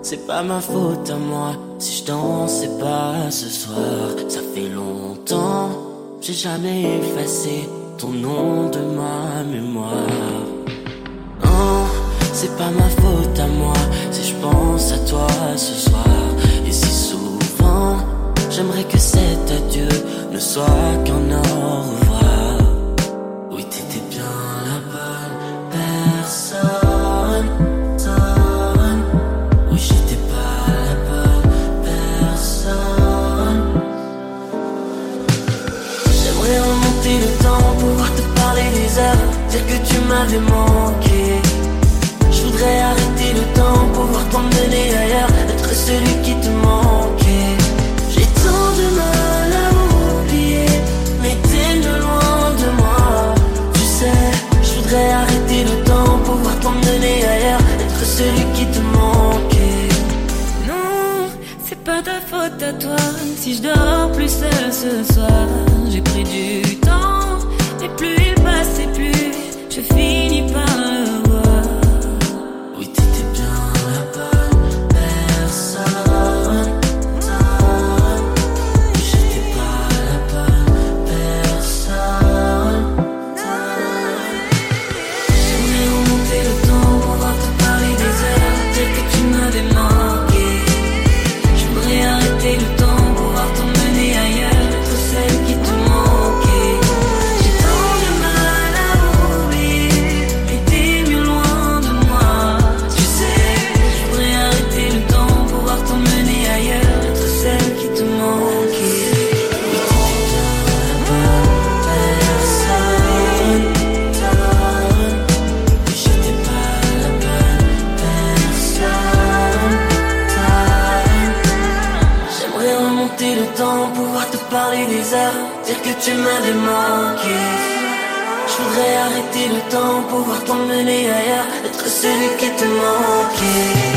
c'est pas ma faute à moi si je dansais pas ce soir. Ça fait longtemps, j'ai jamais effacé ton nom de ma mémoire. Oh, c'est pas ma faute à moi si je pense à toi ce soir. Et si souvent, j'aimerais que cet adieu ne soit qu'un au revoir. Oui, t'étais bien la bonne personne. Oui, j'étais pas la bonne personne. J'aimerais remonter le temps, pouvoir te parler des heures, dire que tu m'avais manqué. Je voudrais arrêter le temps, pouvoir t'emmener ailleurs, être celui qui te manquait. J'ai tant de mal à oublier, mais t'es de loin de moi. Tu sais, je voudrais arrêter le temps, pouvoir t'emmener ailleurs, être celui qui te manquait. Non, c'est pas ta faute à toi si je dors plus seul ce soir. J'ai pris du temps, et plus il passe et plus je finis par le voir. Oui, t'étais bien la bonne personne. Oui, j'étais pas la bonne personne. J'aimerais remonter le temps, pouvoir te parler des heures, dire que tu m'avais manqué. J'aimerais arrêter le temps, pouvoir t'emmener ailleurs, être celle qui te manquait. J'ai tant de mal à oublier, mais t'es mieux loin de moi. Tu sais, je voudrais arrêter le temps, pouvoir t'emmener ailleurs, être celle qui te manquait. Oui, t'étais bien la bonne personne. Oui, j'étais pas la bonne personne. J'aimerais remonter le temps, pouvoir te parler des heures, dire que tu m'avais manqué. Je voudrais arrêter le temps, pouvoir t'emmener ailleurs, être celui qui te manquait.